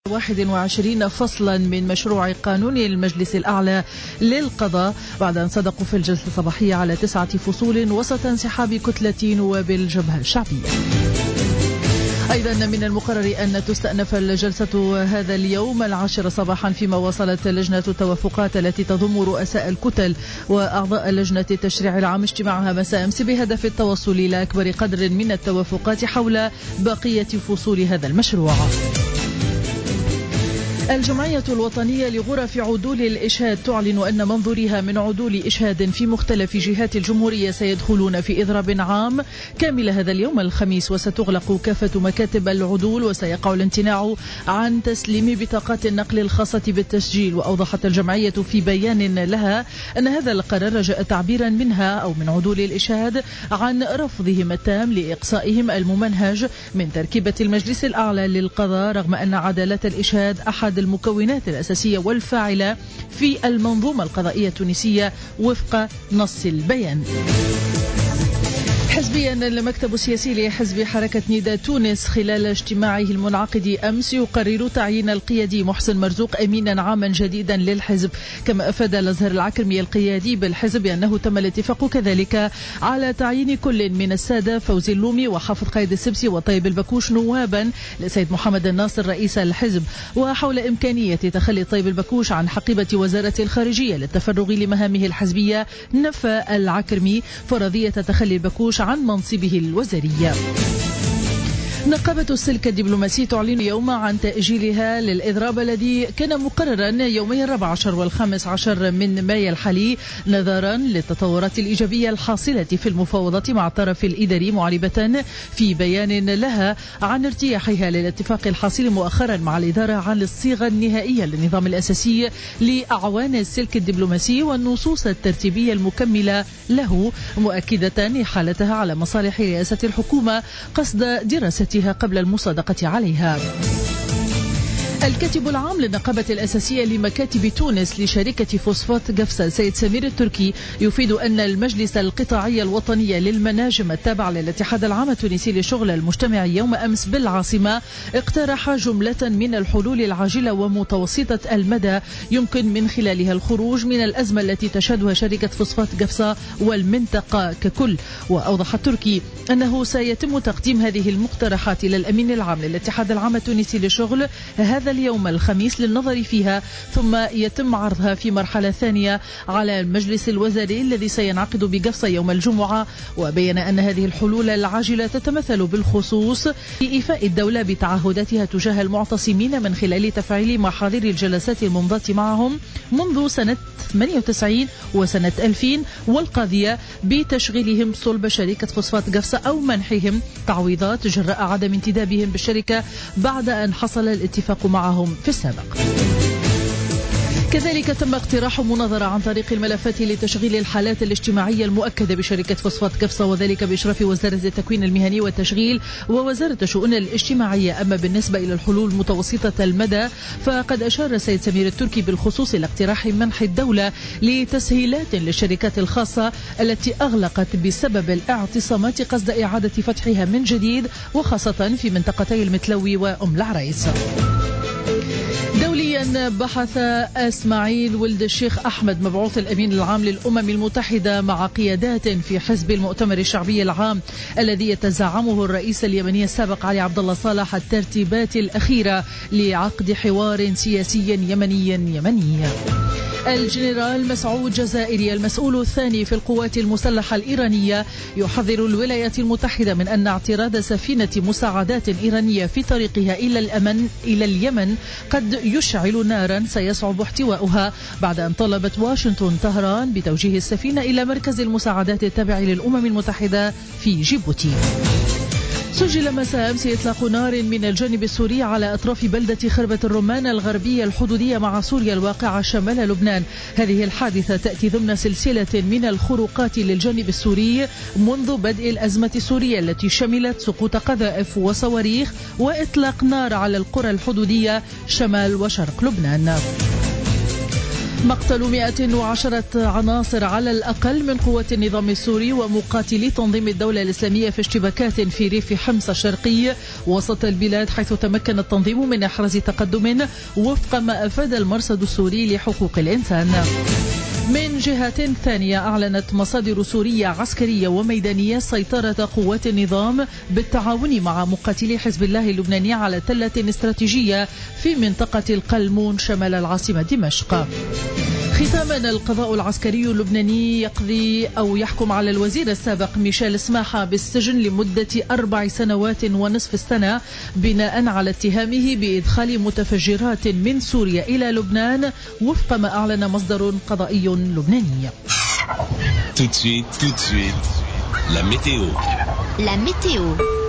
21 فصلا من مشروع قانون المجلس الأعلى للقضاء بعد أن صدقوا في الجلسة الصباحية على 9 فصول وسط انسحاب كتلة نواب الجبهة الشعبية. أيضا من المقرر أن تستأنف الجلسة هذا اليوم 10 صباحا، فيما واصلت لجنة التوافقات التي تضم رؤساء الكتل وأعضاء لجنة التشريع العام اجتماعها مساء أمس بهدف التوصل إلى أكبر قدر من التوافقات حول بقية فصول هذا المشروع. الجمعية الوطنية لغرف عدول الإشهاد تعلن أن منظوريها من عدول إشهاد في مختلف جهات الجمهورية سيدخلون في إضراب عام كامل هذا اليوم الخميس، وستغلق كافة مكاتب العدول وسيقع الامتناع عن تسليم بطاقات النقل الخاصة بالتسجيل. وأوضحت الجمعية في بيان لها أن هذا القرار جاء تعبيرا منها أو من عدول الإشهاد عن رفضهم التام لإقصائهم الممنهج من تركيبة المجلس الأعلى للقضاء، رغم أن عدالة الإشهاد أحد المكونات الأساسية والفاعلة في المنظومة القضائية التونسية وفق نص البيان. حزبيا، المكتب السياسي لحزب حركة نداء تونس خلال اجتماعه المنعقد أمس يقرر تعيين القيادي محسن مرزوق أمينا عاما جديدا للحزب. كما أفاد الأزهر العكرمي القيادي بالحزب أنه تم الاتفاق كذلك على تعيين كل من السادة فوزي اللومي وحافظ قايد السبسي وطيب البكوش نوابا لسيد محمد الناصر رئيس الحزب. وحول إمكانية تخلي طيب البكوش عن حقيبة وزارة الخارجية للتفرغ لمهامه الحزبية، نفى العكرمي فرضية تخلي البكوش عن منصبه الوزاري. نقابة السلك الدبلوماسي تعلن اليوم عن تأجيلها للإضراب الذي كان مقررا يومي 14 و15 من مايو الحالي، نظرا للتطورات الإيجابية الحاصلة في المفاوضات مع الطرف الإداري، معربة في بيان لها عن ارتياحها للاتفاق الحاصل مؤخرا مع الإدارة عن الصيغة النهائية للنظام الأساسي لأعوان السلك الدبلوماسي والنصوص الترتيبية المكملة له، مؤكدة إحالتها على مصالح رئاسة الحكومة قصد دراستها قبل المصادقة عليها. الكاتب العام للنقابة الأساسية لمكاتب تونس لشركة فوسفات قفصة سيد سمير التركي يفيد أن المجلس القطاعي الوطني للمناجم التابع للاتحاد العام التونسي للشغل المجتمع يوم أمس بالعاصمة اقترح جملة من الحلول العاجلة ومتوسطة المدى يمكن من خلالها الخروج من الأزمة التي تشهدها شركة فوسفات قفصة والمنطقة ككل. وأوضح التركي أنه سيتم تقديم هذه المقترحات إلى الأمين العام للاتحاد العام التونسي للشغل هذا اليوم الخميس للنظر فيها، ثم يتم عرضها في مرحلة ثانية على المجلس الوزاري الذي سينعقد بقفصة يوم الجمعة. وبين أن هذه الحلول العاجلة تتمثل بالخصوص في إيفاء الدولة بتعهداتها تجاه المعتصمين من خلال تفعيل محاضر الجلسات الممضاة معهم منذ سنة 98 وسنة 2000، والقاضية بتشغيلهم صلب شركة فوسفات قفصة أو منحهم تعويضات جراء عدم انتدابهم بالشركة بعد أن حصل الاتفاق معهم في السابق. كذلك تم اقتراح مناظرة عن طريق الملفات لتشغيل الحالات الاجتماعية المؤكدة بشركة فوسفات قفصة، وذلك بإشراف وزارة التكوين المهني والتشغيل ووزارة الشؤون الاجتماعية. أما بالنسبة إلى الحلول متوسطة المدى فقد أشار السيد سمير التركي بالخصوص إلى اقتراح منح الدولة لتسهيلات للشركات الخاصة التي أغلقت بسبب الاعتصامات قصد إعادة فتحها من جديد، وخاصة في منطقتي المتلوي وأم العريس. دوليا، بحث اسماعيل ولد الشيخ أحمد مبعوث الأمين العام للأمم المتحدة مع قيادات في حزب المؤتمر الشعبي العام الذي يتزعمه الرئيس اليمني السابق علي عبد الله صالح الترتيبات الأخيرة لعقد حوار سياسي يمني. الجنرال مسعود جزائري المسؤول الثاني في القوات المسلحة الإيرانية يحذر الولايات المتحدة من أن اعتراض سفينة مساعدات إيرانية في طريقها إلى اليمن قد يشعل نارا سيصعب احتواؤها، بعد أن طلبت واشنطن طهران بتوجيه السفينة إلى مركز المساعدات التابع للأمم المتحدة في جيبوتي. سجل مساء أمس إطلاق نار من الجانب السوري على أطراف بلدة خربة الرمان الغربية الحدودية مع سوريا الواقعة شمال لبنان. هذه الحادثة تأتي ضمن سلسلة من الخروقات للجانب السوري منذ بدء الأزمة السورية التي شملت سقوط قذائف وصواريخ وإطلاق نار على القرى الحدودية شمال وشرق لبنان. مقتل 110 عناصر على الأقل من قوات النظام السوري ومقاتلي تنظيم الدولة الإسلامية في اشتباكات في ريف حمص الشرقي وسط البلاد، حيث تمكن التنظيم من إحراز تقدم وفق ما أفاد المرصد السوري لحقوق الإنسان. من جهة ثانية، أعلنت مصادر سورية عسكرية وميدانية سيطرة قوات النظام بالتعاون مع مقاتلي حزب الله اللبناني على تلة استراتيجية في منطقة القلمون شمال العاصمة دمشق. ختاما، القضاء العسكري اللبناني يحكم على الوزير السابق ميشيل سماحة بالسجن لمدة 4 سنوات ونصف السنة بناء على اتهامه بإدخال متفجرات من سوريا إلى لبنان، وفق ما أعلن مصدر قضائي لبناني. Tout de suite, la météo.